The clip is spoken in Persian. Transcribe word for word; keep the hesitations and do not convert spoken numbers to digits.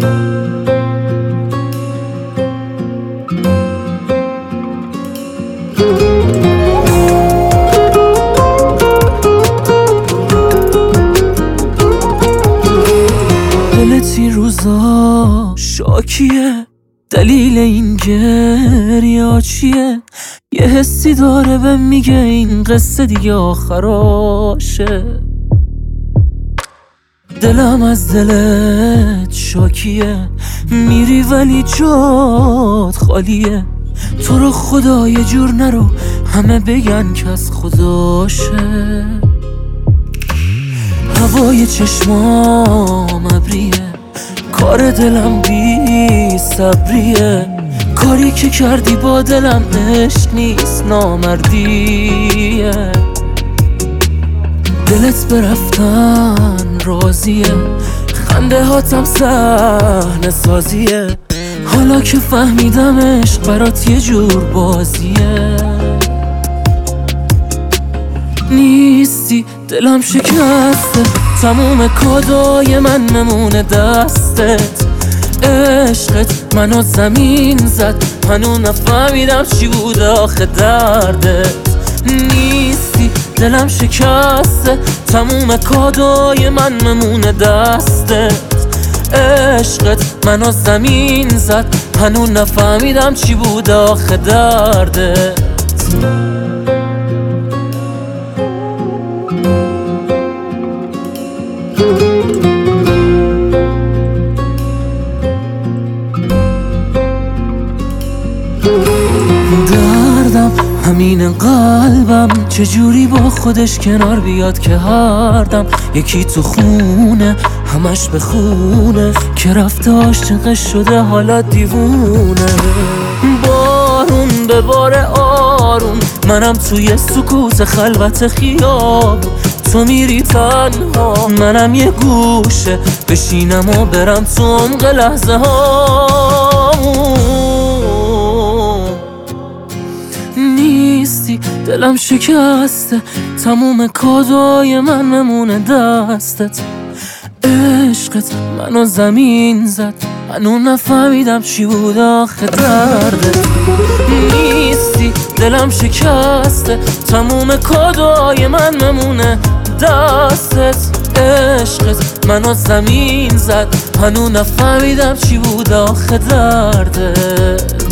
دلت این روزا شاکیه، دلیل این گریه چیه؟ یه حسی داره به میگه این قصه دیگه آخراشه. دلم از دلت شاکیه، میری ولی جات خالیه. تو رو خدا یه جور نرو، همه بگن که از خداشه. هوای چشمام ابریه، کار دلم بی صبریه. کاری که کردی با دلم عشق نیست، نامردیه. دلت برفتن راضیه، خنده هاتم صحنه سازیه. حالا که فهمیدم عشق برات یه جور بازیه. نیستی دلم شکسته، تموم کادای من نمونه دستت. عشقت منو زمین زد، هنو نفهمیدم چی بود آخه دردت. نیستی دلم شکسته، تموم کادای من نمونه دستت. عشقت منو زمین زد، هنو نفهمیدم چی بود آخه دردت. دردم همین قلبم چجوری با خودش کنار بیاد که هردم. یکی تو خونه همش به خونه، که رفته عاشقش شده حالا دیوونه. بارون به بار آروم، منم توی سکوت خلوت خیاب. تو میری تنها، منم یه گوشه بشینم و برم تو عمق لحظه هامون. نیستی دلم شکسته، تموم کادای من نمونه دستت. عشقت منو زمین زد، هنو نفهمیدم چی بود آخه دردت. نیستی دلم شکسته، تموم کادای من نمونه دستت. عشقت منو زمین زد، هنو نفهمیدم چی بود آخه دردت.